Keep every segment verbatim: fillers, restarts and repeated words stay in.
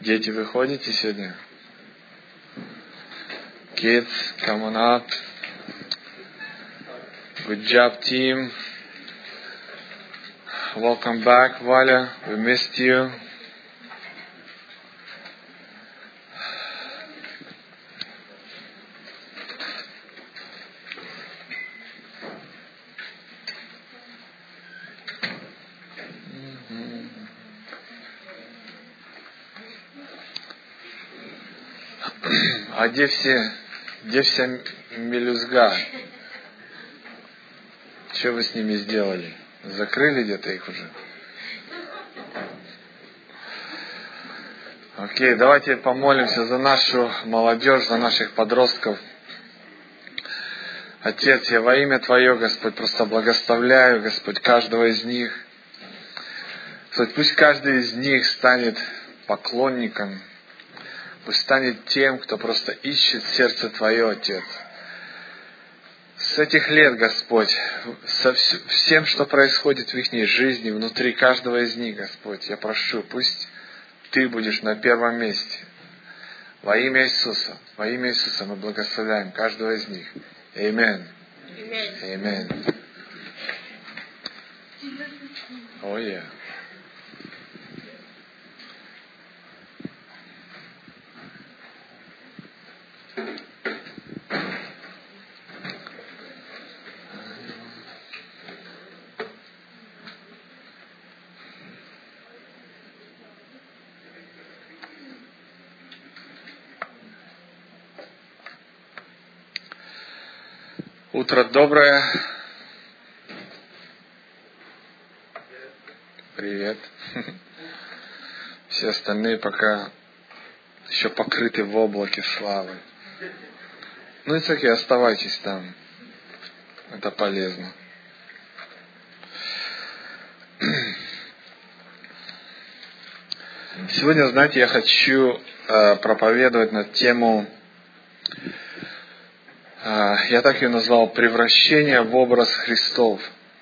Дети, вы ходите сегодня? Kids, come on up. Good job, team. Welcome back, Валя. We missed you. А где все, где вся мелюзга? Что вы с ними сделали? Закрыли где-то их уже? Окей, давайте помолимся за нашу молодежь, за наших подростков. Отец, я во имя Твое, Господь, просто благословляю, Господь, каждого из них. Господь, пусть каждый из них станет поклонником, пусть станет тем, кто просто ищет сердце Твое, Отец. С этих лет, Господь, со всем, что происходит в их жизни, внутри каждого из них, Господь, я прошу, пусть Ты будешь на первом месте. Во имя Иисуса, во имя Иисуса мы благословляем каждого из них. Аминь. Аминь. Oh, yeah. Утро доброе. Привет. Все остальные пока еще покрыты в облаке славы. Ну и таки оставайтесь там. Это полезно. Сегодня, знаете, я хочу э, проповедовать на тему, э, я так ее назвал, превращение в образ Христов.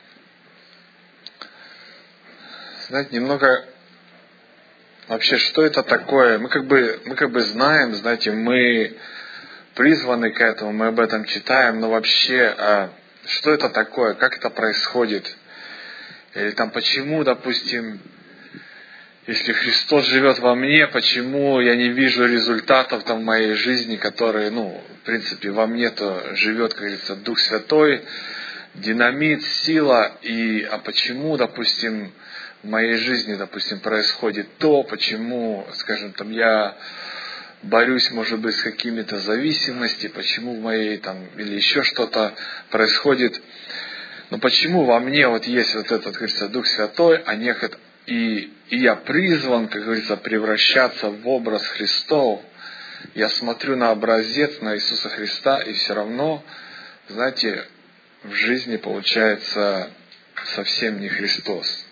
Знаете, немного вообще, что это такое? Мы как бы, мы как бы знаем, знаете, мы призваны к этому, мы об этом читаем, но вообще, э, что это такое? Как это происходит? Или там почему, допустим, если Христос живет во мне, почему я не вижу результатов там в моей жизни, которые, ну, в принципе, во мне-то живет, как говорится, Дух Святой, динамит, сила, и, а почему, допустим, в моей жизни, допустим, происходит то, почему, скажем, там, я борюсь, может быть, с какими-то зависимостями, почему в моей, там, или еще что-то происходит, но почему во мне вот есть вот этот, как говорится, Дух Святой, а не И, и я призван, как говорится, превращаться в образ Христов. Я смотрю на образец, на Иисуса Христа, и все равно, знаете, в жизни получается совсем не Христос.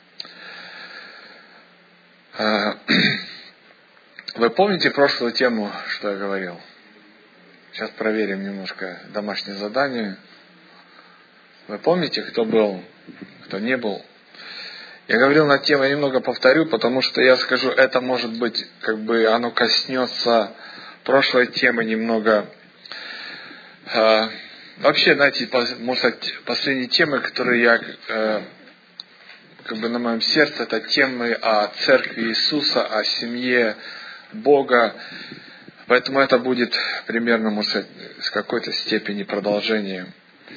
Вы помните прошлую тему, что я говорил? Сейчас проверим немножко домашнее задание. Вы помните, кто был, кто не был? Я говорил на тему, я немного повторю, потому что я скажу, это может быть, как бы оно коснется прошлой темы немного. Э, вообще, знаете, может быть, последние темы, которые я, э, как бы на моем сердце, это темы о церкви Иисуса, о семье Бога. Поэтому это будет примерно, может быть, с какой-то степени продолжение.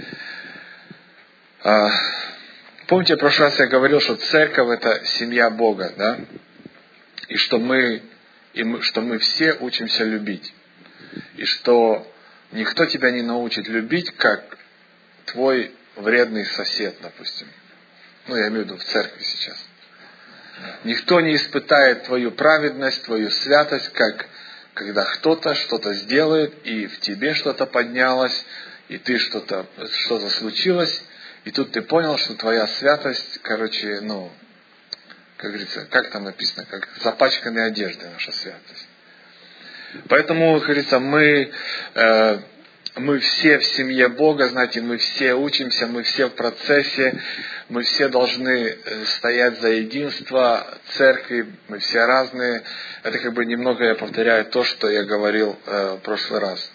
Э, Помните, в прошлый раз я говорил, что церковь – это семья Бога, да? И что мы, и мы, что мы все учимся любить. И что никто тебя не научит любить, как твой вредный сосед, допустим. Ну, я имею в виду в церкви сейчас. Никто не испытает твою праведность, твою святость, как когда кто-то что-то сделает, и в тебе что-то поднялось, и ты что-то, что-то случилось, и тут ты понял, что твоя святость, короче, ну, как говорится, как там написано, как запачканная одежда наша святость. Поэтому, как говорится, мы, э, мы все в семье Бога, знаете, мы все учимся, мы все в процессе, мы все должны стоять за единство церкви, мы все разные. Это как бы немного я повторяю то, что я говорил э, в прошлый раз.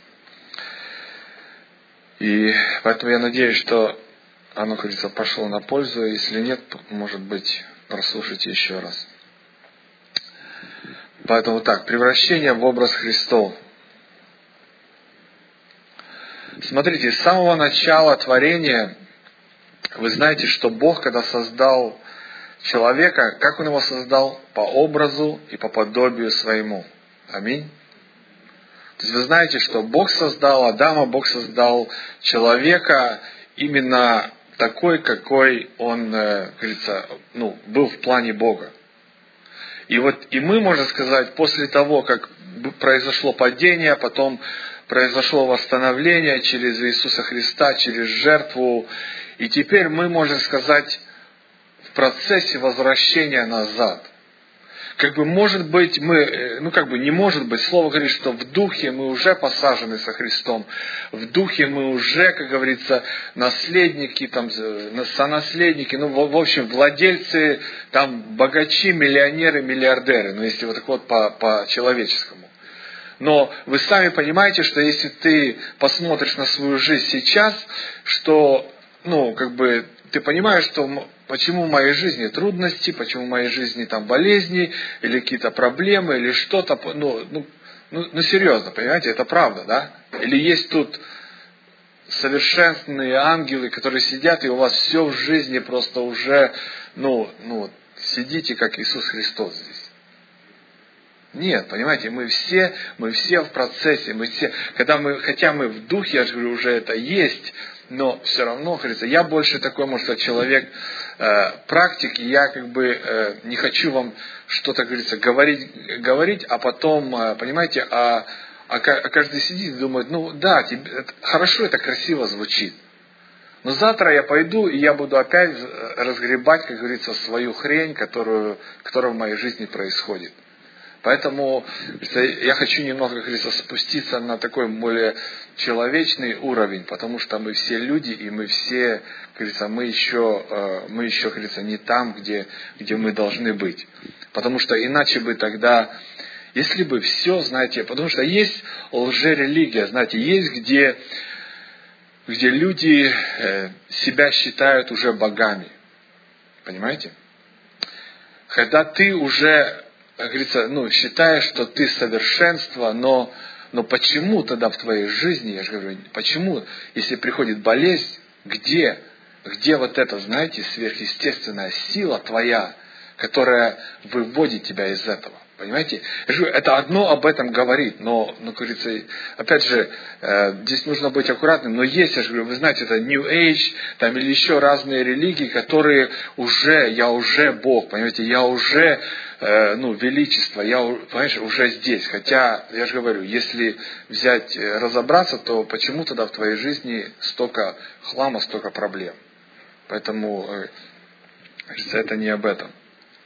И поэтому я надеюсь, что оно, как говорится, пошло на пользу. Если нет, может быть, прослушайте еще раз. Поэтому так, превращение в образ Христов. Смотрите, с самого начала творения вы знаете, что Бог, когда создал человека, как Он его создал? По образу и по подобию своему. Аминь. То есть вы знаете, что Бог создал Адама, Бог создал человека именно такой, какой он, как говорится, ну, был в плане Бога. И вот и мы, можно сказать, после того, как произошло падение, потом произошло восстановление через Иисуса Христа, через жертву, и теперь мы, можно сказать, в процессе возвращения назад. Как бы может быть, мы, ну как бы не может быть, Слово говорит, что в духе мы уже посажены со Христом, в духе мы уже, как говорится, наследники, там, сонаследники, ну в, в общем, владельцы, там, богачи, миллионеры, миллиардеры, ну если вот так вот по, по-человеческому. Но вы сами понимаете, что если ты посмотришь на свою жизнь сейчас, что, ну, как бы, ты понимаешь, что почему в моей жизни трудности, почему в моей жизни там болезни, или какие-то проблемы, или что-то, ну, ну, ну, ну серьезно, понимаете, это правда, да? Или есть тут совершенные ангелы, которые сидят, и у вас все в жизни просто уже, ну, ну, сидите, как Иисус Христос здесь. Нет, понимаете, мы все, мы все в процессе, мы все, когда мы, хотя мы в духе, я же говорю, уже это есть, но все равно, говорится, я больше такой, может быть, человек э, практик, и я как бы э, не хочу вам что-то, говорится, говорить, говорить, а потом, э, понимаете, а, а, а каждый сидит и думает, ну да, тебе, это, хорошо, это красиво звучит, но завтра я пойду, и я буду опять разгребать, как говорится, свою хрень, которую, которая в моей жизни происходит. Поэтому я хочу немного, как говорится, спуститься на такой более человечный уровень, потому что мы все люди, и мы все, как говорится, мы еще, мы еще, как говорится, не там, где, где мы должны быть. Потому что иначе бы тогда, если бы все, знаете, потому что есть лжерелигия, знаете, есть где, где люди себя считают уже богами. Понимаете? Когда ты уже, как говорится, ну, считаешь, что ты совершенство, но, но почему тогда в твоей жизни, я же говорю, почему, если приходит болезнь, где, где вот эта, знаете, сверхъестественная сила твоя, которая выводит тебя из этого? Понимаете? Я же говорю, это одно об этом говорит, но, ну, как говорится, опять же, э, здесь нужно быть аккуратным, но есть, я же говорю, вы знаете, это New Age, там, или еще разные религии, которые уже, я уже Бог, понимаете, я уже, э, ну, величество, я, понимаешь, уже здесь. Хотя, я же говорю, если взять, разобраться, то почему тогда в твоей жизни столько хлама, столько проблем? Поэтому, э, кажется, это не об этом.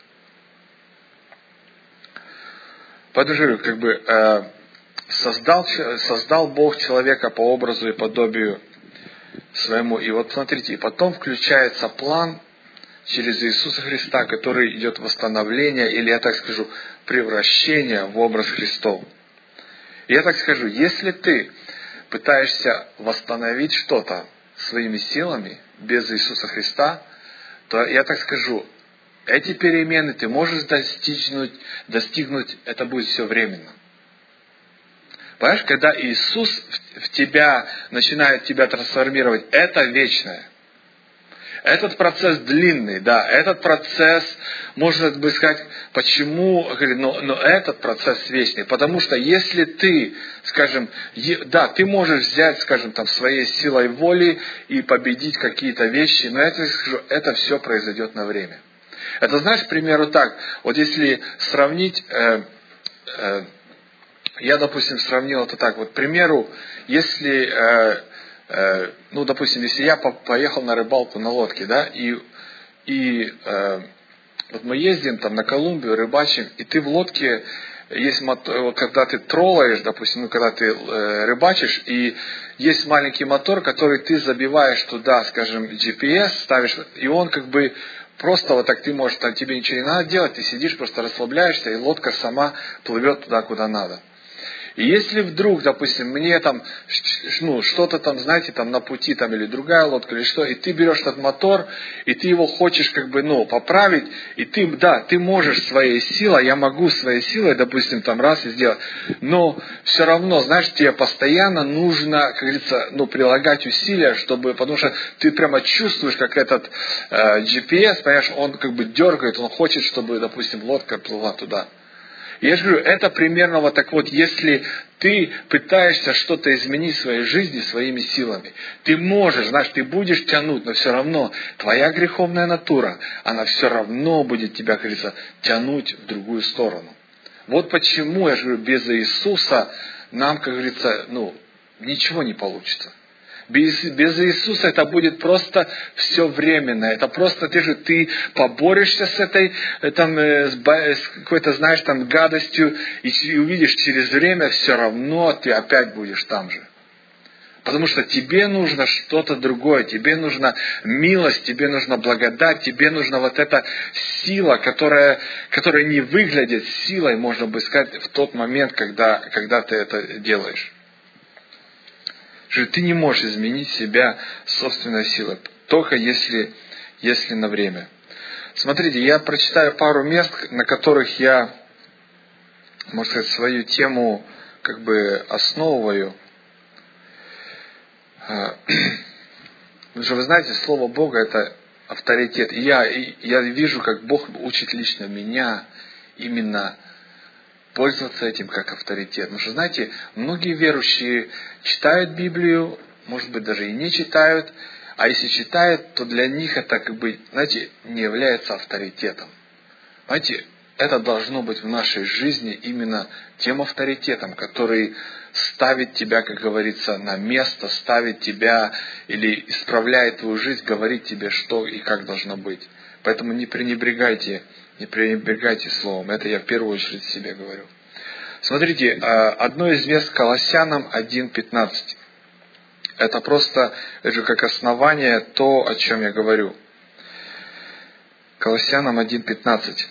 Поэтому, как бы, э, создал, создал Бог человека по образу и подобию своему. И вот смотрите, и потом включается план через Иисуса Христа, который идет восстановление, или я так скажу, превращение в образ Христов. И я так скажу, если ты пытаешься восстановить что-то своими силами без Иисуса Христа, то я так скажу, эти перемены ты можешь достигнуть, достигнуть, это будет все временно. Понимаешь, когда Иисус в тебя начинает тебя трансформировать, это вечное. Этот процесс длинный, да, этот процесс, можно бы сказать, почему, но, но этот процесс вечный. Потому что если ты, скажем, да, ты можешь взять, скажем, там, своей силой воли и победить какие-то вещи, но это, скажу, это все произойдет на время. Это, знаешь, к примеру, так, вот если сравнить, э, э, я, допустим, сравнил это так, вот, к примеру, если, э, э, ну, допустим, если я по- поехал на рыбалку на лодке, да, и, и э, вот мы ездим там на Колумбию, рыбачим, и ты в лодке, есть мотор, когда ты троллаешь, допустим, ну, когда ты э, рыбачишь, и есть маленький мотор, который ты забиваешь туда, скажем, джи пи эс, ставишь, и он как бы просто вот так ты можешь, там, тебе ничего не надо делать, ты сидишь, просто расслабляешься, и лодка сама плывет туда, куда надо. И если вдруг, допустим, мне там, ну, что-то там, знаете, там на пути, там, или другая лодка, или что, и ты берешь этот мотор, и ты его хочешь, как бы, ну, поправить, и ты, да, ты можешь своей силой, я могу своей силой, допустим, там, раз и сделать, но все равно, знаешь, тебе постоянно нужно, как говорится, ну, прилагать усилия, чтобы, потому что ты прямо чувствуешь, как этот э, джи пи эс, понимаешь, он как бы дергает, он хочет, чтобы, допустим, лодка плыла туда. Я же говорю, это примерно вот так вот, если ты пытаешься что-то изменить в своей жизни своими силами, ты можешь, знаешь, ты будешь тянуть, но все равно твоя греховная натура, она все равно будет тебя, как говорится, тянуть в другую сторону. Вот почему, я же говорю, без Иисуса нам, как говорится, ну, ничего не получится. Без, без Иисуса это будет просто все временно. Это просто ты же ты поборешься с этой там, с, с какой-то, знаешь, там гадостью, и, и увидишь через время, все равно ты опять будешь там же. Потому что тебе нужно что-то другое, тебе нужна милость, тебе нужна благодать, тебе нужна вот эта сила, которая, которая не выглядит силой, можно бы сказать, в тот момент, когда, когда ты это делаешь. Ты не можешь изменить себя собственной силой, только если, если на время. Смотрите, я прочитаю пару мест, на которых я, можно сказать, свою тему как бы основываю. Потому что вы знаете, Слово Бога это авторитет. И я, и я вижу, как Бог учит лично меня именно пользоваться этим как авторитет. Потому что, знаете, многие верующие читают Библию, может быть, даже и не читают, а если читают, то для них это, как бы, знаете, не является авторитетом. Знаете, это должно быть в нашей жизни именно тем авторитетом, который ставит тебя, как говорится, на место, ставит тебя или исправляет твою жизнь, говорит тебе, что и как должно быть. Поэтому не пренебрегайте Не пренебрегайте словом. Это я в первую очередь себе говорю. Смотрите, одно из мест Колоссянам один пятнадцать. Это просто, это же как основание то, о чем я говорю. Колоссянам один пятнадцать.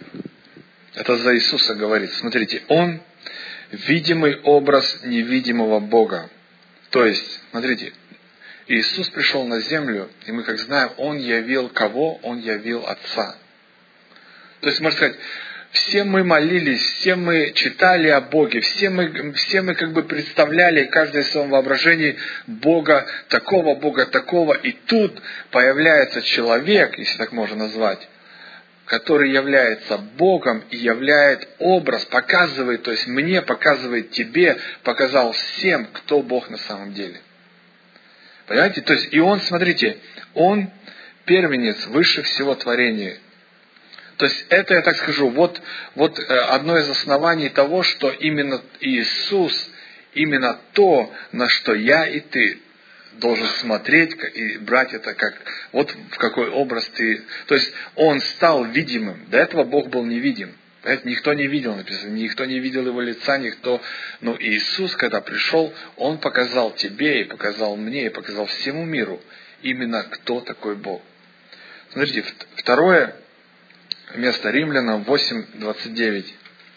Это за Иисуса говорит. Смотрите, Он видимый образ невидимого Бога. То есть, смотрите, Иисус пришел на землю, и мы, как знаем, Он явил кого? Он явил Отца. То есть, можно сказать, все мы молились, все мы читали о Боге, все мы, все мы как бы представляли, каждый в своем воображении, Бога такого, Бога такого. И тут появляется человек, если так можно назвать, который является Богом и являет образ, показывает, то есть мне показывает тебе, показал всем, кто Бог на самом деле. Понимаете? То есть, и Он, смотрите, Он первенец выше всего творения. То есть это, я так скажу, вот, вот одно из оснований того, что именно Иисус, именно то, на что я и ты должен смотреть и брать это как, вот в какой образ ты... То есть Он стал видимым. До этого Бог был невидим. Понимаете? Никто не видел, написано, никто не видел Его лица, никто... Но Иисус, когда пришел, Он показал тебе и показал мне, и показал всему миру именно кто такой Бог. Смотрите, второе... Место Римлянам восемь двадцать девять.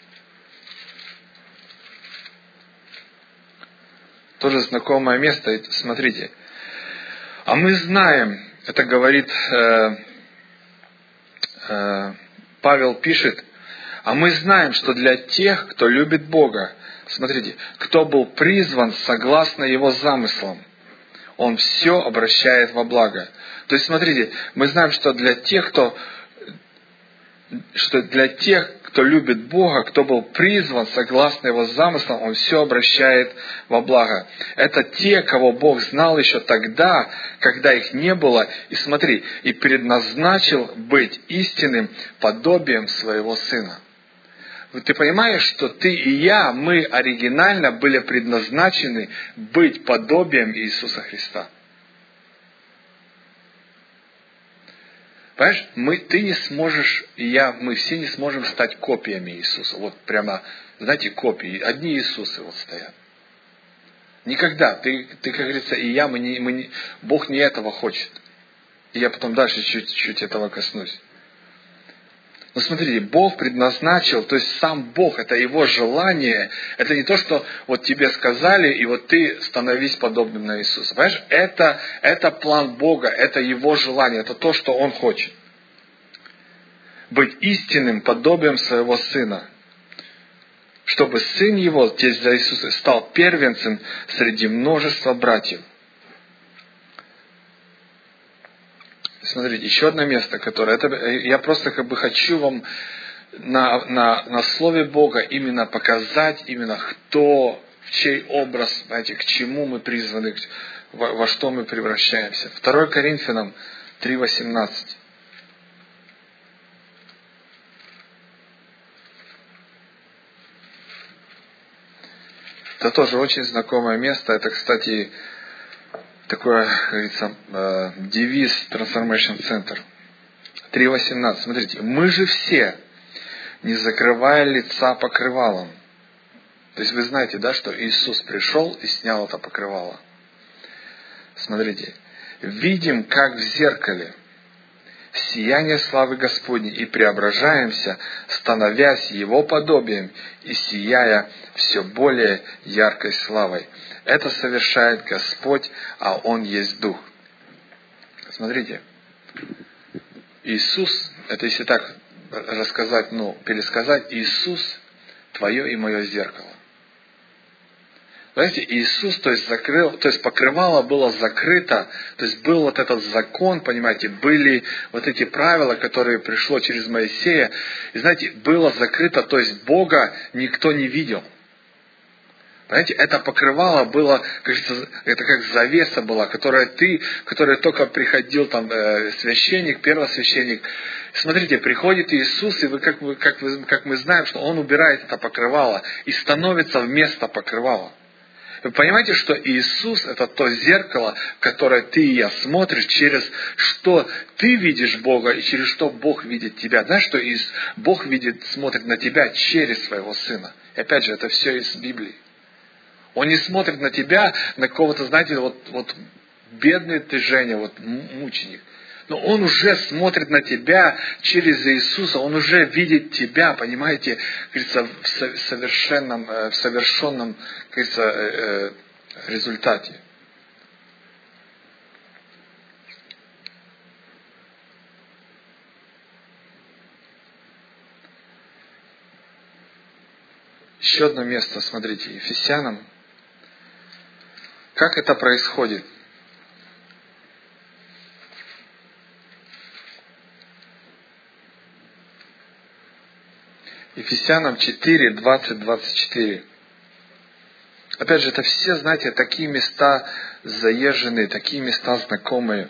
Тоже знакомое место. Смотрите. А мы знаем, это говорит э, э, Павел пишет, а мы знаем, что для тех, кто любит Бога, смотрите, кто был призван согласно Его замыслам, Он все обращает во благо. То есть, смотрите, мы знаем, что для тех, кто что для тех, кто любит Бога, кто был призван согласно Его замыслам, Он все обращает во благо. Это те, кого Бог знал еще тогда, когда их не было, и смотри, и предназначил быть истинным подобием Своего Сына. Ты понимаешь, что ты и я, мы оригинально были предназначены быть подобием Иисуса Христа. Понимаешь, мы, ты не сможешь, и я, мы все не сможем стать копиями Иисуса. Вот прямо, знаете, копии. Одни Иисусы вот стоят. Никогда. Ты, ты как говорится, и я, мы не, мы не, Бог не этого хочет. И я потом дальше чуть-чуть этого коснусь. Но смотрите, Бог предназначил, то есть сам Бог, это Его желание, это не то, что вот тебе сказали, и вот ты становись подобным на Иисуса. Понимаешь, это, это план Бога, это Его желание, это то, что Он хочет. Быть истинным подобием Своего Сына, чтобы Сын Его, здесь за Иисуса, стал первенцем среди множества братьев. Смотрите, еще одно место, которое... Это, я просто как бы хочу вам на, на, на Слове Бога именно показать, именно кто, в чей образ, знаете, к чему мы призваны, во, во что мы превращаемся. второе Коринфянам три восемнадцать. Это тоже очень знакомое место. Это, кстати, такой, как говорится, девиз Transformation Center. три восемнадцать. Смотрите. Мы же все, не закрывая лица покрывалом. То есть вы знаете, да, что Иисус пришел и снял это покрывало. Смотрите. Видим, как в зеркале, сияние славы Господней, и преображаемся, становясь Его подобием и сияя все более яркой славой. Это совершает Господь, а Он есть Дух. Смотрите, Иисус, это если так рассказать, ну, пересказать, Иисус твое и мое зеркало. Знаете, Иисус, то есть, закрыл, то есть покрывало было закрыто, то есть был вот этот закон, понимаете, были вот эти правила, которые пришло через Моисея, и знаете, было закрыто, то есть Бога никто не видел. Понимаете, это покрывало было, кажется, это как завеса была, которая ты, которая только приходил там э, священник, первосвященник. Смотрите, приходит Иисус, и вы как, вы, как, вы, как мы знаем, что Он убирает это покрывало и становится вместо покрывала. Вы понимаете, что Иисус — это то зеркало, в которое ты и я смотришь, через что ты видишь Бога и через что Бог видит тебя. Знаешь, что Бог видит, смотрит на тебя через своего Сына. И опять же, это все из Библии. Он не смотрит на тебя, на какого-то, знаете, вот, вот бедный ты, Женя, вот мученик. Но Он уже смотрит на тебя через Иисуса, Он уже видит тебя, понимаете, говорится, в совершенном, в совершенном, говорится, результате. Еще одно место, смотрите, Ефесянам. Как это происходит? Ефесянам четыре, двадцать, двадцать четыре. Опять же, это все, знаете, такие места заезженные, такие места знакомые.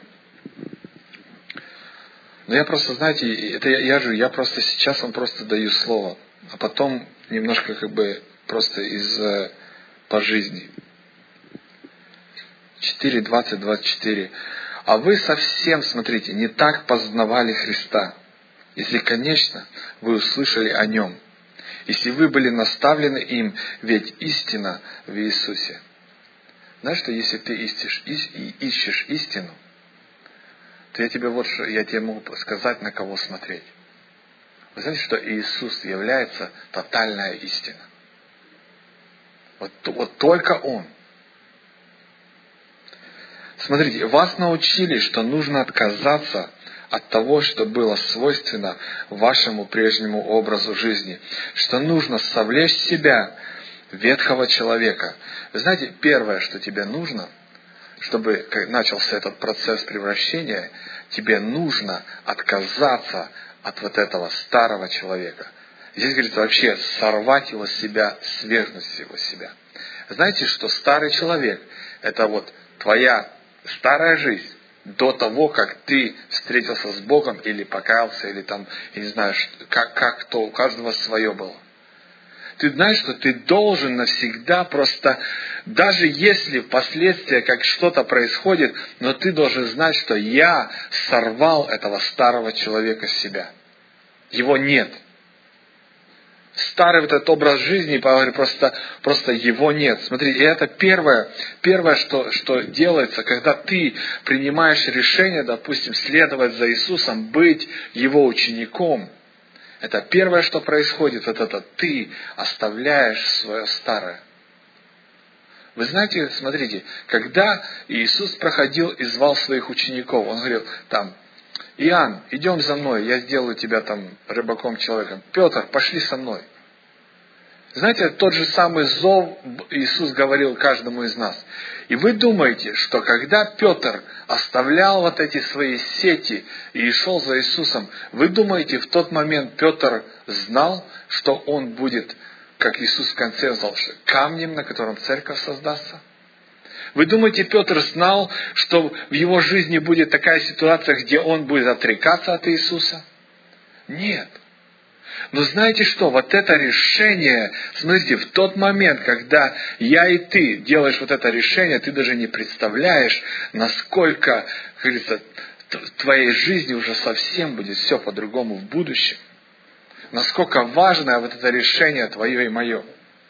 Но я просто, знаете, это я, я же, я просто сейчас вам просто даю слово, а потом немножко как бы просто из по жизни. четыре, двадцать, двадцать четыре. А вы совсем, смотрите, не так познавали Христа, если, конечно, вы услышали о Нем, если вы были наставлены им, ведь истина в Иисусе. Знаешь, что если ты ищешь, ищешь истину, то я тебе вот что, я тебе могу сказать, на кого смотреть. Вы знаете, что Иисус является тотальная истина. Вот, вот только Он. Смотрите, вас научили, что нужно отказаться от того, что было свойственно вашему прежнему образу жизни, что нужно совлечь в себя ветхого человека. Вы знаете, первое, что тебе нужно, чтобы начался этот процесс превращения, тебе нужно отказаться от вот этого старого человека. Здесь говорится вообще сорвать его с себя, свергнуть его с себя. Знаете, что старый человек – это вот твоя старая жизнь до того, как ты встретился с Богом или покаялся, или там, я не знаю, как, как то, у каждого свое было. ты знаешь, что ты должен навсегда просто, даже если впоследствии как что-то происходит, но ты должен знать, что я сорвал этого старого человека с себя. Его нет. Старый вот этот образ жизни, просто, просто его нет. Смотри, и это первое, первое что, что делается, когда ты принимаешь решение, допустим, следовать за Иисусом, быть Его учеником. Это первое, что происходит, вот это ты оставляешь свое старое. Вы знаете, смотрите, когда Иисус проходил и звал своих учеников, Он говорил, там, Иоанн, идем за мной, я сделаю тебя там рыбаком, человеком. Петр, пошли со мной. Знаете, тот же самый зов Иисус говорил каждому из нас. И вы думаете, что когда Петр оставлял вот эти свои сети и шел за Иисусом, вы думаете, в тот момент Петр знал, что он будет, как Иисус в конце сказал, камнем, на котором церковь создастся? Вы думаете, Петр знал, что в его жизни будет такая ситуация, где он будет отрекаться от Иисуса? Нет. Но знаете что? Вот это решение, смотрите, в тот момент, когда я и ты делаешь вот это решение, ты даже не представляешь, насколько, как говорится, в твоей жизни уже совсем будет все по-другому в будущем. Насколько важное вот это решение твое и мое.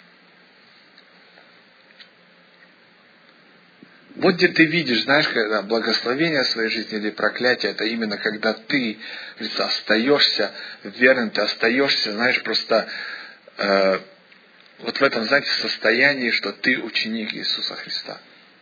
Вот где ты видишь, знаешь, когда благословение в своей жизни или проклятие, это именно когда ты, говорится, остаешься верным, ты остаешься, знаешь, просто э, вот в этом, знаете, состоянии, что ты ученик Иисуса Христа.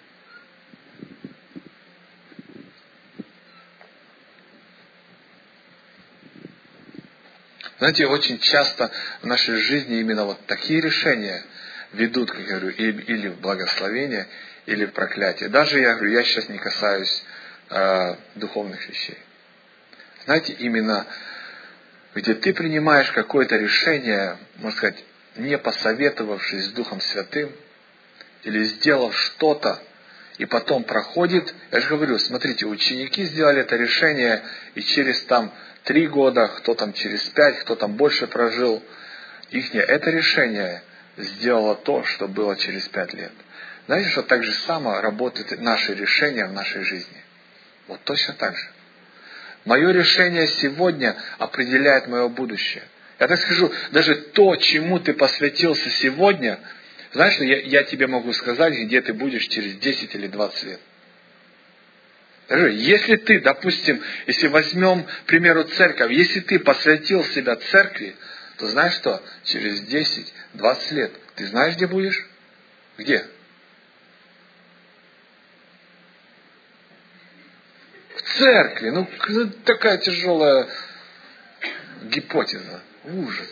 Знаете, очень часто в нашей жизни именно вот такие решения ведут, как я говорю, или в благословение, или в проклятие. Даже, я говорю, я сейчас не касаюсь э, духовных вещей. Знаете, именно где ты принимаешь какое-то решение, можно сказать, не посоветовавшись с Духом Святым, или сделав что-то, и потом проходит, я же говорю, смотрите, ученики сделали это решение, и через там три года, кто там через пять, кто там больше прожил, ихнее это решение сделало то, что было через пять лет. Знаете, что так же само работает наши решения в нашей жизни? Вот точно так же. Мое решение сегодня определяет мое будущее. Я так скажу, даже то, чему ты посвятился сегодня, знаешь, я, я тебе могу сказать, где ты будешь через десять или двадцать лет. Если ты, допустим, если возьмем, к примеру, церковь, если ты посвятил себя церкви, то знаешь что? Через десять-двадцать лет ты знаешь, где будешь? Где? В церкви. Ну, такая тяжелая гипотеза. Ужас.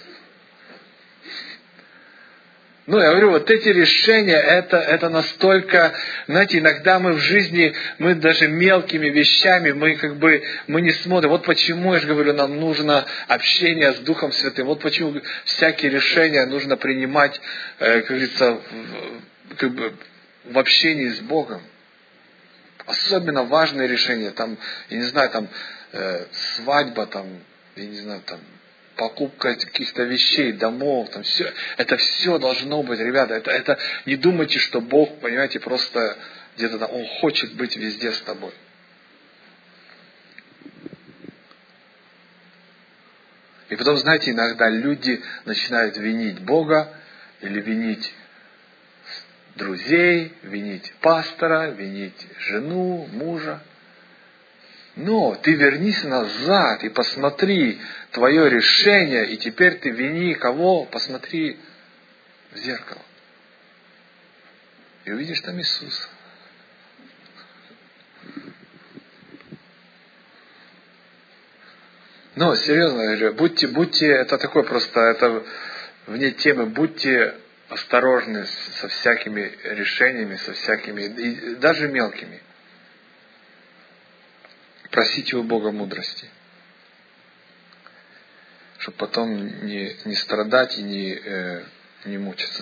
Ну, я говорю, вот эти решения, это, это настолько, знаете, иногда мы в жизни, мы даже мелкими вещами, мы как бы, мы не смотрим. Вот почему, я же говорю, нам нужно общение с Духом Святым. Вот почему всякие решения нужно принимать, как говорится, в, как бы, в общении с Богом. Особенно важные решения, там, я не знаю, там, э, свадьба, там, я не знаю, там, покупка каких-то вещей, домов, там все, это все должно быть, ребята, это, это не думайте, что Бог, понимаете, просто где-то там, Он хочет быть везде с тобой. И потом, знаете, иногда люди начинают винить Бога или винить друзей, винить пастора, винить жену, мужа. Но ты вернись назад и посмотри твое решение, и теперь ты вини кого? Посмотри в зеркало. И увидишь там Иисуса. Но, серьезно говорю, будьте, будьте, это такое просто, это вне темы, будьте осторожны со всякими решениями, со всякими, и даже мелкими. Просите у Бога мудрости, чтобы потом не, не страдать и не, э, не мучиться.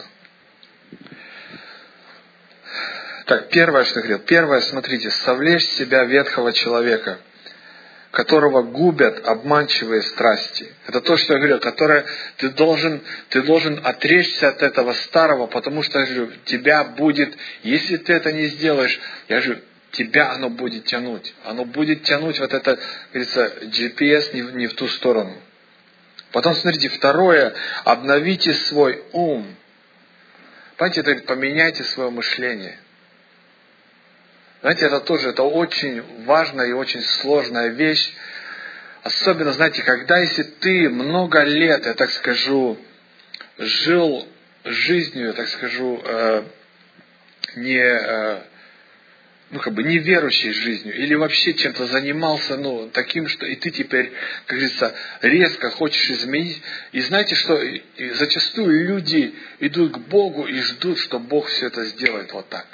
Так, первое, что я говорил. Первое, смотрите, совлечь с себя ветхого человека, которого губят обманчивые страсти. Это то, что я говорил, которое ты должен, ты должен отречься от этого старого, потому что, я говорю, тебя будет, если ты это не сделаешь, я говорю, тебя оно будет тянуть. Оно будет тянуть вот это, говорится, джи пи эс не, не в ту сторону. Потом, смотрите, второе, обновите свой ум. Понимаете, это поменяйте свое мышление. Знаете, это тоже, это очень важная и очень сложная вещь. Особенно, знаете, когда, если ты много лет, я так скажу, жил жизнью, я так скажу, э, не, э, ну, как бы неверующей жизнью, или вообще чем-то занимался, ну, таким, что и ты теперь, как говорится, резко хочешь изменить. И знаете, что и зачастую люди идут к Богу и ждут, что Бог все это сделает вот так.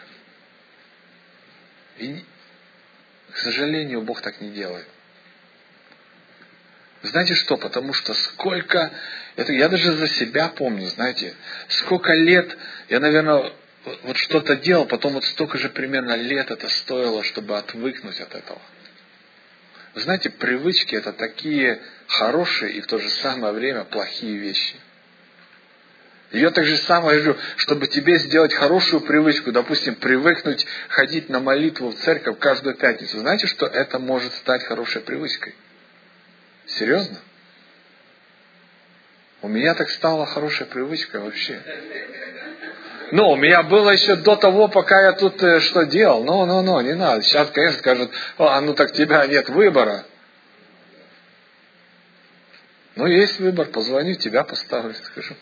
И, к сожалению, Бог так не делает. Знаете что? Потому что сколько... Это я даже за себя помню, знаете. Сколько лет я, наверное, вот что-то делал, потом вот столько же примерно лет это стоило, чтобы отвыкнуть от этого. Вы знаете, привычки это такие хорошие и в то же самое время плохие вещи. И я так же самое говорю, чтобы тебе сделать хорошую привычку, допустим, привыкнуть ходить на молитву в церковь каждую пятницу. Знаете, что это может стать хорошей привычкой? Серьезно? У меня так стала хорошая привычка вообще. Ну, у меня было еще до того, пока я тут э, что делал. Ну, ну, ну, не надо. Сейчас, конечно, скажут, а ну так тебя нет выбора. Ну, есть выбор, позвоню, тебя поставлю, скажу.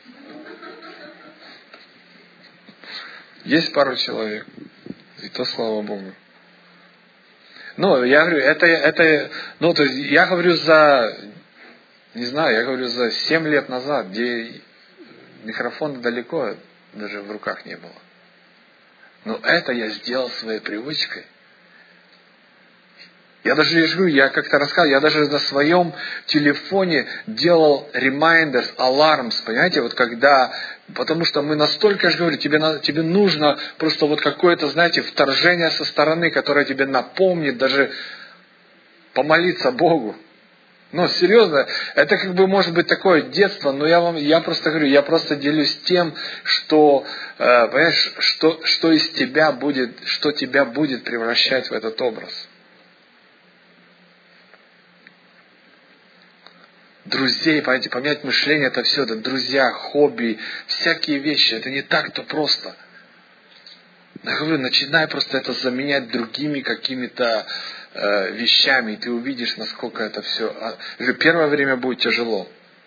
Есть пару человек. И то, слава Богу. Ну, я говорю, это, это, ну, то есть, я говорю за, не знаю, я говорю за семь лет назад, где микрофон далеко даже в руках не было. Но это я сделал своей привычкой. Я даже, я говорю, я как-то рассказывал, я даже на своем телефоне делал reminders, alarms, понимаете, вот когда, потому что мы настолько, я же говорю, тебе, надо, тебе нужно просто вот какое-то, знаете, вторжение со стороны, которое тебе напомнит, даже помолиться Богу. Ну, серьезно, это как бы может быть такое детство, но я вам, я просто говорю, я просто делюсь тем, что, э, понимаешь, что, что из тебя будет, что тебя будет превращать в этот образ. Друзей, понимаете, поменять мышление, это все, это друзья, хобби, всякие вещи, это не так-то просто. Я говорю, начинай просто это заменять другими какими-то э, вещами, и ты увидишь, насколько это все... Первое время будет тяжело.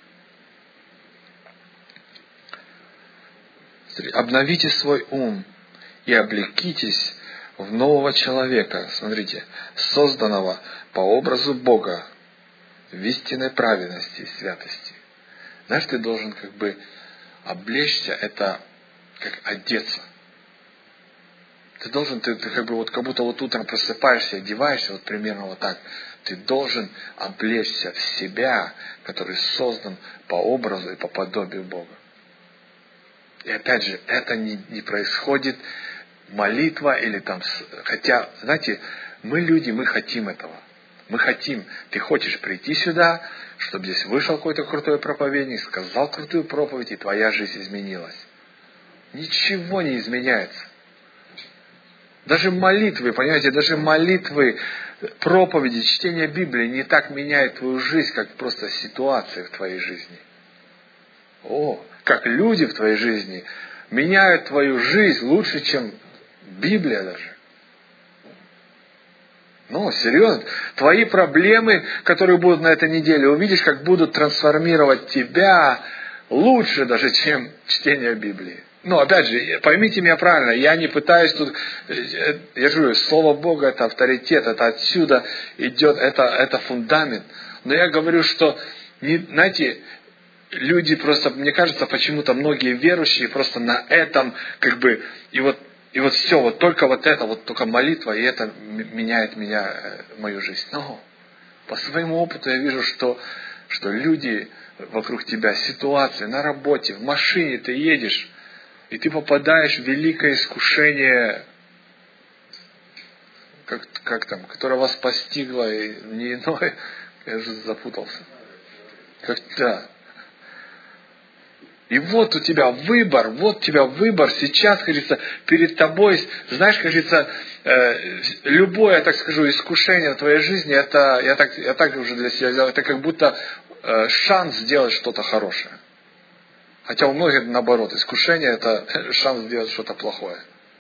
Обновите свой ум и облекитесь в нового человека, смотрите, созданного по образу Бога, в истинной праведности и святости. Знаешь, ты должен как бы облечься, это как одеться. Ты должен, ты, ты как бы вот как будто вот утром просыпаешься, одеваешься, вот примерно вот так. Ты должен облечься в себя, который создан по образу и по подобию Бога. И опять же, это не, не происходит молитва или там, хотя, знаете, мы люди, мы хотим этого. Мы хотим, ты хочешь прийти сюда, чтобы здесь вышел какой-то крутой проповедник, сказал крутую проповедь, и твоя жизнь изменилась. Ничего не изменяется. Даже молитвы, понимаете, даже молитвы, проповеди, чтение Библии не так меняет твою жизнь, как просто ситуации в твоей жизни. О, как люди в твоей жизни меняют твою жизнь лучше, чем Библия даже. Ну, серьезно. Твои проблемы, которые будут на этой неделе, увидишь, как будут трансформировать тебя лучше даже, чем чтение Библии. Ну, опять же, поймите меня правильно, я не пытаюсь тут, я же говорю, Слово Бога это авторитет, это отсюда идет, это, это фундамент. Но я говорю, что, не, знаете, люди просто, мне кажется, почему-то многие верующие просто на этом, как бы, и вот, и вот все, вот только вот это, вот только молитва, и это меняет меня, мою жизнь. Но по своему опыту я вижу, что, что люди вокруг тебя, ситуации, на работе, в машине ты едешь, и ты попадаешь в великое искушение как, как там, которая вас постигла, и не иное, я же запутался. Как, да. И вот у тебя выбор, вот у тебя выбор сейчас, как говорится, перед тобой. Знаешь, как говорится, э, любое, так скажу, искушение в твоей жизни, это, я так, я так уже для себя взял, это как будто э, шанс сделать что-то хорошее. Хотя у многих наоборот, искушение это шанс сделать что-то плохое.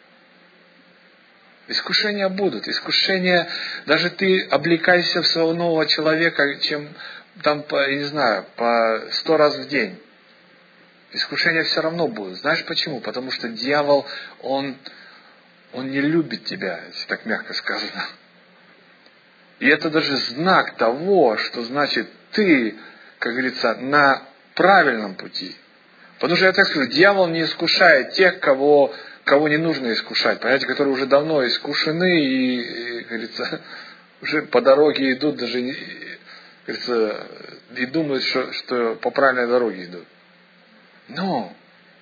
Искушения будут, искушения, даже ты облекаешься в своего нового человека, чем там, по, я не знаю, по сто раз в день. Искушения все равно будут. Знаешь почему? Потому что дьявол, он, он не любит тебя, если так мягко сказано. И это даже знак того, что значит ты, как говорится, на правильном пути. Потому что я так скажу, дьявол не искушает тех, кого, кого не нужно искушать. Понимаете, которые уже давно искушены и, и как говорится, уже по дороге идут, даже не, как говорится, и думают, что, что по правильной дороге идут. Но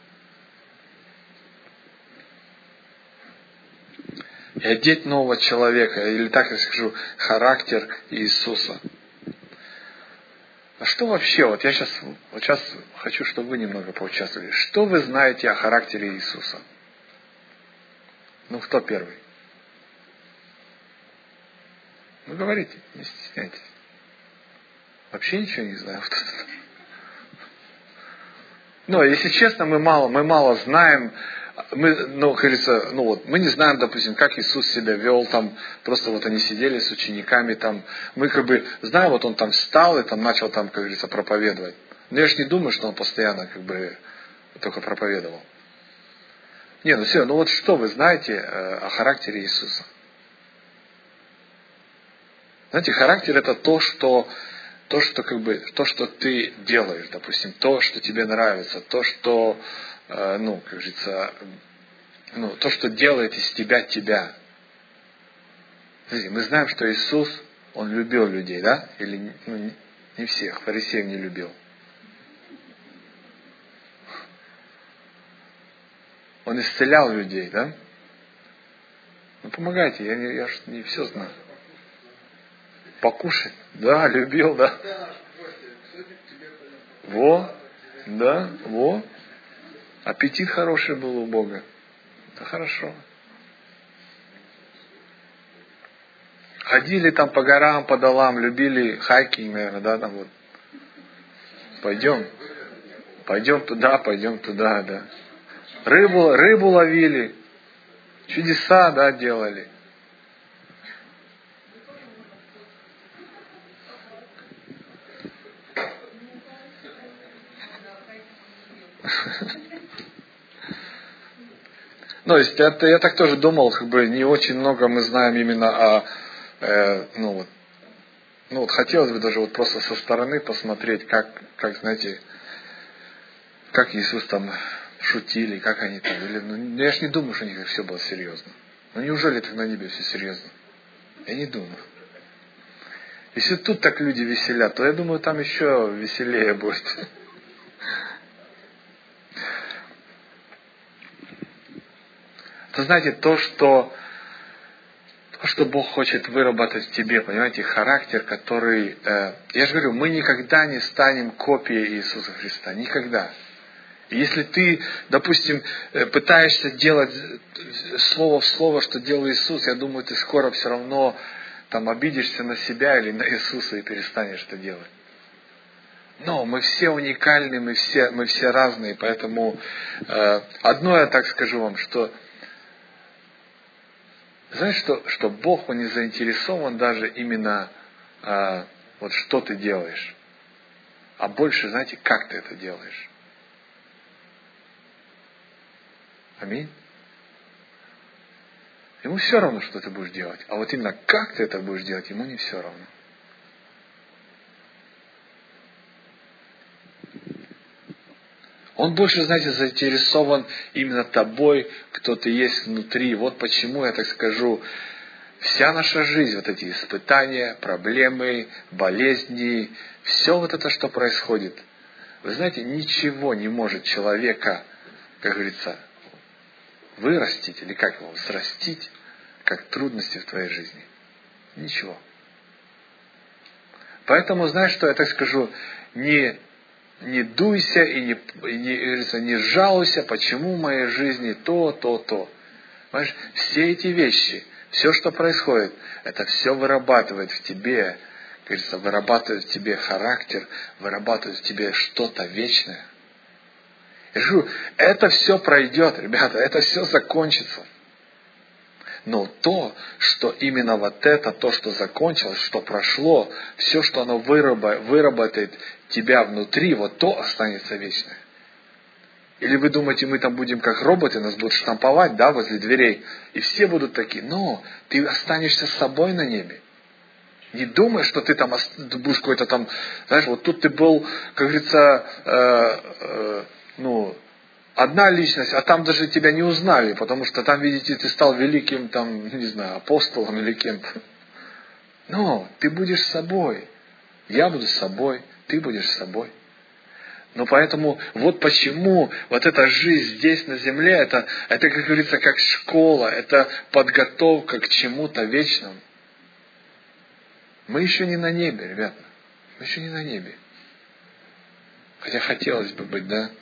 и одеть нового человека, или так я скажу, характер Иисуса. А что вообще, вот я сейчас, вот сейчас хочу, чтобы вы немного поучаствовали. Что вы знаете о характере Иисуса? Ну, кто первый? Ну, говорите, не стесняйтесь. Вообще ничего не знаю. Но, если честно, мы мало, мы мало знаем. Мы, ну, говорится, ну вот, мы не знаем, допустим, как Иисус себя вел, там, просто вот они сидели с учениками, там, мы как бы знаем, вот он там встал и там начал там, как говорится, проповедовать. Но я же не думаю, что он постоянно как бы только проповедовал. Не, ну все, ну вот что вы знаете э, о характере Иисуса? Знаете, характер это то, что то, что как бы, то, что ты делаешь, допустим, то, что тебе нравится, то, что, э, ну, как говорится, ну, то, что делает из тебя тебя. Смотрите, мы знаем, что Иисус, Он любил людей, да? Или ну, не всех, фарисеев не любил. Он исцелял людей, да? Ну, помогайте, я, я, я ж не все знаю. Покушать, да, любил, да. Во, да, во. Аппетит хороший был у Бога. Это хорошо. Ходили там по горам, по долам, любили хайкинг, наверное, да, там вот. Пойдем. Пойдем туда, пойдем туда, да. Рыбу, рыбу ловили. Чудеса, да, делали. Ну, есть, это, я так тоже думал, как бы не очень много мы знаем именно о, э, ну вот, ну вот хотелось бы даже вот просто со стороны посмотреть, как, как знаете, как Иисус там шутили, как они там, или, ну, я ж не думаю, что у них все было серьезно. Ну, неужели так на небе все серьезно? Я не думаю. Если тут так люди веселят, то я думаю, там еще веселее будет. Это, знаете, то, что, то, что Бог хочет выработать в тебе, понимаете, характер, который... Э, я же говорю, мы никогда не станем копией Иисуса Христа. Никогда. И если ты, допустим, пытаешься делать слово в слово, что делал Иисус, я думаю, ты скоро все равно там обидишься на себя или на Иисуса и перестанешь это делать. Но мы все уникальны, мы все, мы все разные, поэтому э, одно я так скажу вам, что знаешь, что, что Бог, Он не заинтересован даже именно э, вот что ты делаешь, а больше, знаете, как ты это делаешь. Аминь. Ему все равно, что ты будешь делать, а вот именно как ты это будешь делать, Ему не все равно. Он больше, знаете, заинтересован именно тобой, кто ты есть внутри. Вот почему я так скажу, вся наша жизнь, вот эти испытания, проблемы, болезни, все вот это, что происходит. Вы знаете, ничего не может человека, как говорится, вырастить, или как его, взрастить, как трудности в твоей жизни. Ничего. Поэтому, знаешь, что я так скажу, не, не дуйся и не, и не, не жалуйся, почему в моей жизни то, то, то. Понимаешь, все эти вещи, все, что происходит, это все вырабатывает в тебе, говорится, вырабатывает в тебе характер, вырабатывает в тебе что-то вечное. Я говорю, это все пройдет, ребята, это все закончится. Но то, что именно вот это, то, что закончилось, что прошло, все, что оно выработает тебя внутри, вот то останется вечное. Или вы думаете, мы там будем как роботы, нас будут штамповать, да, возле дверей, и все будут такие. Но ты останешься с собой на небе. Не думай, что ты там будешь какой-то там, знаешь, вот тут ты был, как говорится, э, э, ну, одна личность, а там даже тебя не узнали, потому что там, видите, ты стал великим, там, не знаю, апостолом или кем-то. Но ты будешь с собой. Я буду с собой, ты будешь с собой. Но поэтому вот почему вот эта жизнь здесь на земле, это, это, как говорится, как школа, это подготовка к чему-то вечному. Мы еще не на небе, ребята. Мы еще не на небе. Хотя хотелось бы быть, да?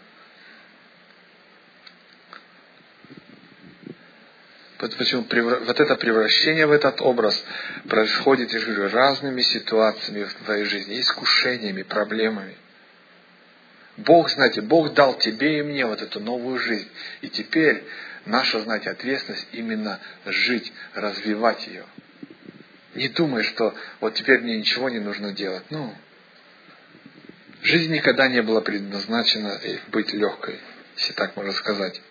Почему вот это превращение в этот образ происходит, я же говорю, разными ситуациями в твоей жизни, искушениями, проблемами. Бог, знаете, Бог дал тебе и мне вот эту новую жизнь. И теперь наша, знаете, ответственность именно жить, развивать ее. Не думай, что вот теперь мне ничего не нужно делать. Ну, жизнь никогда не была предназначена быть легкой, если так можно сказать.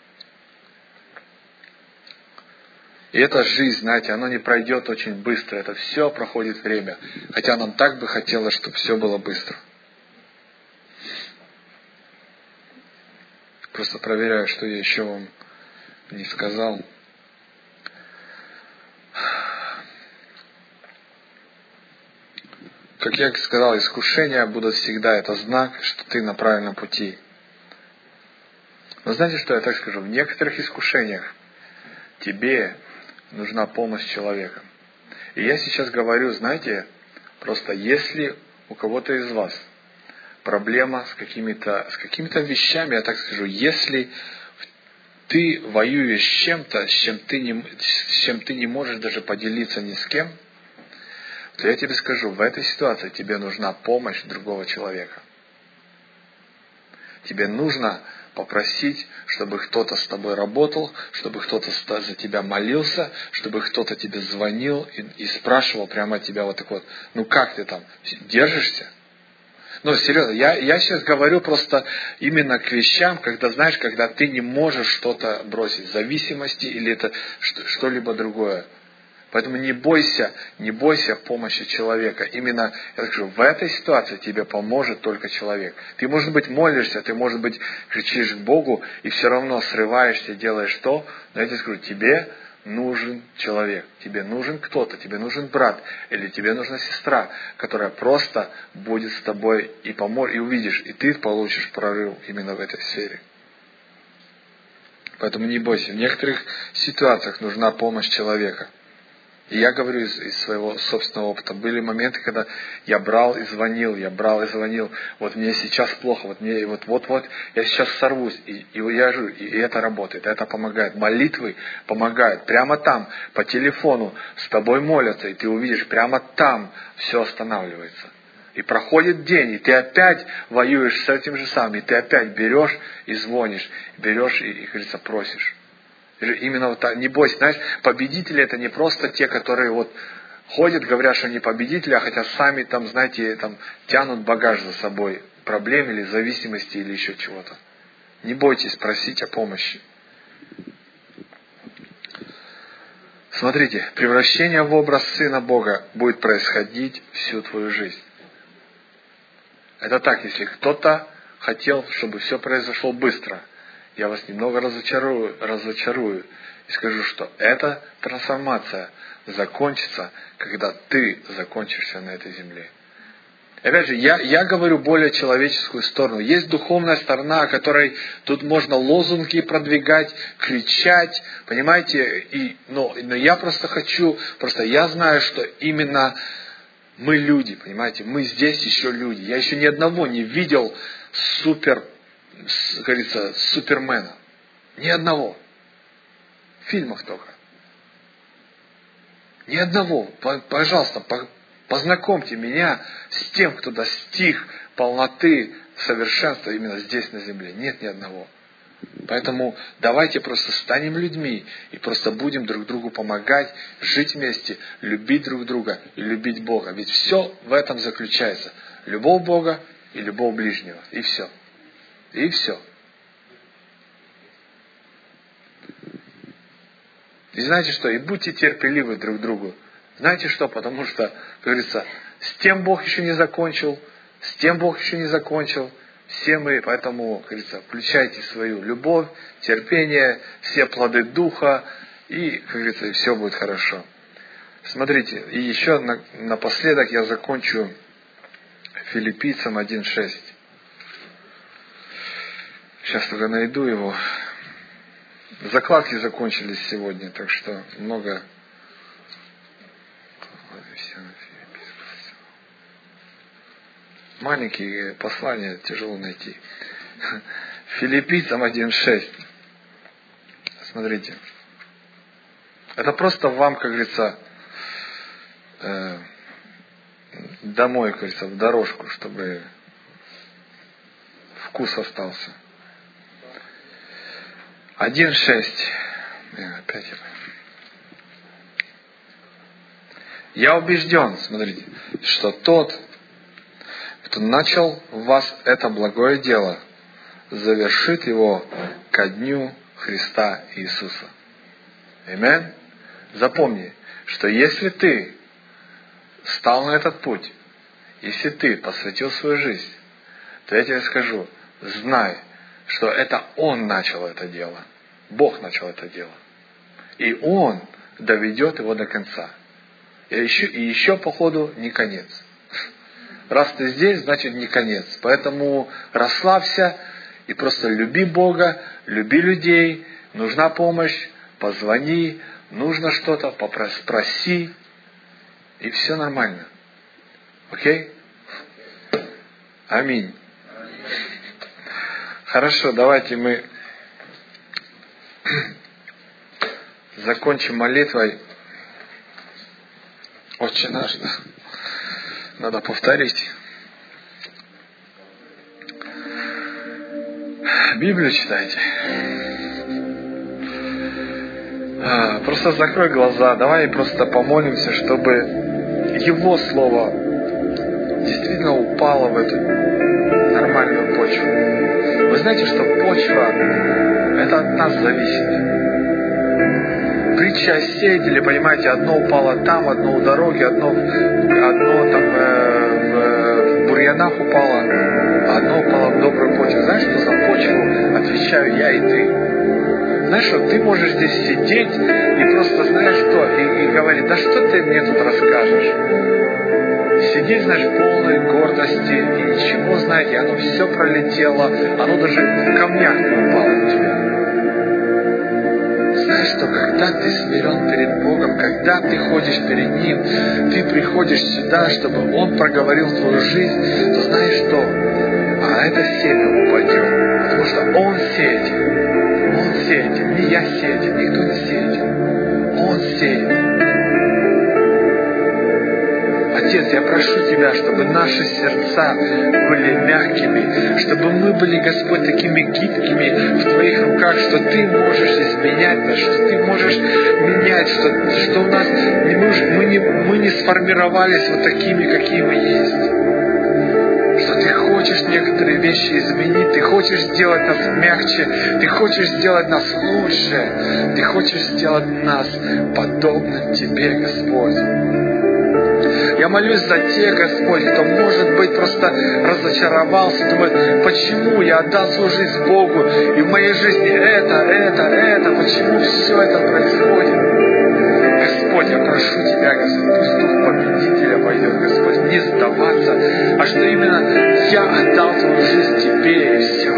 И эта жизнь, знаете, она не пройдет очень быстро. Это все проходит время. Хотя нам так бы хотелось, чтобы все было быстро. Просто проверяю, что я еще вам не сказал. Как я сказал, искушения будут всегда. Это знак, что ты на правильном пути. Но знаете, что я так скажу? В некоторых искушениях тебе нужна помощь человека. И я сейчас говорю, знаете, просто если у кого-то из вас проблема с какими-то, с какими-то вещами, я так скажу, если ты воюешь с чем-то, с чем ты не, с чем ты не можешь даже поделиться ни с кем, то я тебе скажу, в этой ситуации тебе нужна помощь другого человека. Тебе нужно попросить, чтобы кто-то с тобой работал, чтобы кто-то за тебя молился, чтобы кто-то тебе звонил и, и спрашивал прямо от тебя вот так вот, ну как ты там, держишься? Ну, серьезно, я, я сейчас говорю просто именно к вещам, когда, знаешь, когда ты не можешь что-то бросить, зависимости или это что-либо другое. Поэтому не бойся, не бойся помощи человека. Именно, я так скажу, в этой ситуации тебе поможет только человек. Ты, может быть, молишься, ты, может быть, кричишь к Богу и все равно срываешься, делаешь то, но я тебе скажу, тебе нужен человек, тебе нужен кто-то, тебе нужен брат или тебе нужна сестра, которая просто будет с тобой и поможет, и увидишь, и ты получишь прорыв именно в этой сфере. Поэтому не бойся, в некоторых ситуациях нужна помощь человека. И я говорю из, из своего собственного опыта. Были моменты, когда я брал и звонил, я брал и звонил. Вот мне сейчас плохо, вот мне вот вот вот я сейчас сорвусь. И, и я же, и это работает, это помогает. Молитвы помогают. Прямо там, по телефону, с тобой молятся, и ты увидишь, прямо там все останавливается. И проходит день, и ты опять воюешь с этим же самым, и ты опять берешь и звонишь, берешь и, и говорится, просишь. Именно вот так, не бойся, знаешь, победители это не просто те, которые вот ходят, говорят, что они победители, а хотя сами там, знаете, там тянут багаж за собой, проблем или зависимости или еще чего-то. Не бойтесь просить о помощи. Смотрите, превращение в образ Сына Бога будет происходить всю твою жизнь. Это так, если кто-то хотел, чтобы все произошло быстро, я вас немного разочарую, разочарую и скажу, что эта трансформация закончится, когда ты закончишься на этой земле. Опять же, я, я говорю более человеческую сторону. Есть духовная сторона, о которой тут можно лозунги продвигать, кричать, понимаете? И, но, но я просто хочу, просто я знаю, что именно мы люди, понимаете? Мы здесь еще люди. Я еще ни одного не видел супер, как говорится, супермена. Ни одного. В фильмах только. Ни одного. Пожалуйста, познакомьте меня с тем, кто достиг полноты, совершенства именно здесь на земле. Нет ни одного. Поэтому давайте просто станем людьми и просто будем друг другу помогать, жить вместе, любить друг друга и любить Бога. Ведь все в этом заключается. Любовь Бога и любовь ближнего. И все. И все. И знаете что? И будьте терпеливы друг к другу. Знаете что? Потому что, как говорится, с тем Бог еще не закончил, с тем Бог еще не закончил. Все мы, поэтому, как говорится, включайте свою любовь, терпение, все плоды Духа, и, как говорится, и все будет хорошо. Смотрите, и еще на, напоследок я закончу Филиппийцам один шесть. Сейчас только найду его. Закладки закончились сегодня, так что много... Маленькие послания тяжело найти. Филиппийцам один шесть. Смотрите. Это просто вам, как говорится, э, домой, как говорится, в дорожку, чтобы вкус остался. один шесть. Опять я убежден, смотрите, что тот, кто начал в вас это благое дело, завершит его ко дню Христа Иисуса. Аминь. Запомни, что если ты стал на этот путь, если ты посвятил свою жизнь, то я тебе скажу, знай, что это Он начал это дело. Бог начал это дело. И Он доведет его до конца. И еще, и еще походу, не конец. Раз ты здесь, значит не конец. Поэтому расслабься и просто люби Бога, люби людей. Нужна помощь, позвони, нужно что-то, попроси. И все нормально. Окей? Аминь. Хорошо, давайте мы закончим молитвой. Отче наш, да. Надо повторить. Библию читайте. Просто закрой глаза. Давай просто помолимся, чтобы Его Слово действительно упало в эту нормальную почву. Вы знаете, что почва, это от нас зависит. Притча о сеятеле, понимаете, одно упало там, одно у дороги, одно, одно там э, в бурьянах упало, а одно упало в добрую почву. Знаешь, что за почву отвечаю я и ты? Знаешь, что ты можешь здесь сидеть и просто, знаешь что, и, и говорить, да что ты мне тут расскажешь? Сидеть, знаешь, полной гордости, и ничего, знаете, оно все пролетело, оно даже в камнях не упало у тебя. Знаешь, что когда ты смирен перед Богом, когда ты ходишь перед Ним, ты приходишь сюда, чтобы Он проговорил твою жизнь, то знаешь что? А это семя упадет, потому что Он сеятель. Он сеятель, не я сеятель, никто не сеятель. Он сеет. Отец, я прошу Тебя, чтобы наши сердца были мягкими, чтобы мы были, Господь, такими гибкими в Твоих руках, что Ты можешь изменять нас, что Ты можешь менять, что, что у нас мы, мы, не, мы не сформировались вот такими, какие мы есть. Что Ты хочешь некоторые вещи изменить, Ты хочешь сделать нас мягче, Ты хочешь сделать нас лучше, Ты хочешь сделать нас подобным Тебе, Господь. Я молюсь за тех, Господь, кто, может быть, просто разочаровался, думает, почему я отдал свою жизнь Богу, и в моей жизни это, это, это, почему все это происходит? Господь, я прошу Тебя, Господь, пусть Дух победителя пойдет, Господь, не сдаваться, а что именно я отдал свою жизнь Тебе и все.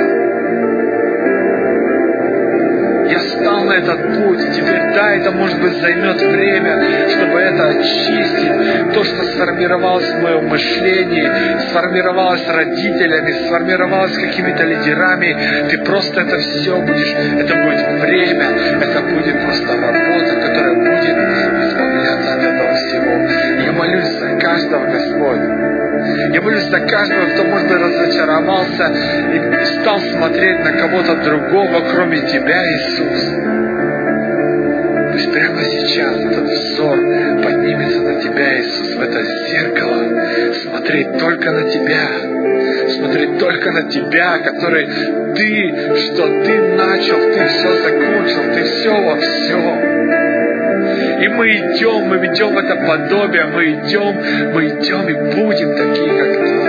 Я стал на этот путь, и теперь, да, это, может быть, займет время, чтобы это очистить, то, что сформировалось в моем мышлении, сформировалось родителями, сформировалось какими-то лидерами, ты просто это все будешь, это будет время, это будет просто работа, которая будет избавляться от этого всего. Я молюсь за каждого, Господь. Я молюсь за каждого, кто, может быть, разочаровался и стал смотреть на кого-то другого, кроме Тебя, Иисус. Пусть прямо сейчас этот взор поднимется на Тебя, Иисус, в это зеркало. Смотреть только на Тебя. Смотреть только на Тебя, который Ты, что Ты начал, Ты все закончил, Ты все во всем. И мы идем, мы ведем это подобие, мы идем, мы идем и будем такие, как Ты.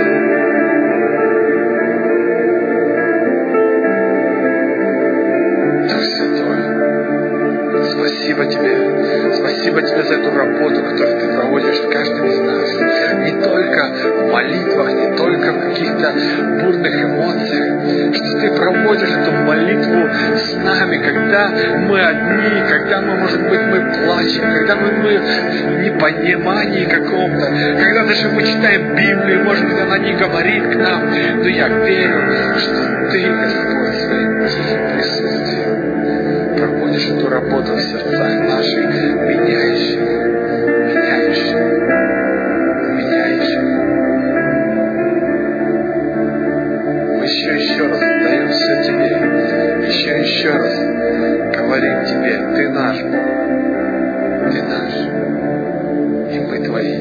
Дух Святой, спасибо Тебе, спасибо Тебе за эту работу, которую Ты проводишь с каждым из нас. Не только в молитвах, не только в каких-то бурных эмоциях, что Ты проводишь эту молитву с нами, когда мы одни, когда мы, может быть, мы плачем, когда мы, мы в непонимании каком-то, когда даже мы читаем Библию, может быть, она не говорит к нам, но я верю, что Ты, Господь, своим тихим присутствием проводишь эту работу в сердцах наших, меняющих, меняющих, меняющих. Мы еще еще раз отдаем все Тебе, еще еще раз говорим Тебе, Ты наш Бог, Ты наш, и мы Твои.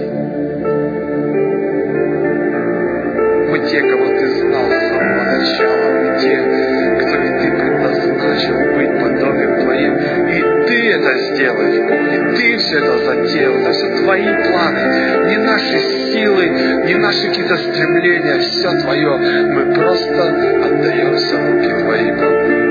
Мы те, кого Ты знал с самого начала, мы те, кто Ты предназначил быть подобием Твоим, и Ты это сделаешь, Бог, и Ты все это затеял, это все Твои планы, не наши силы, не наши какие-то стремления, все Твое, мы просто отдаемся в руки Твои, Бог.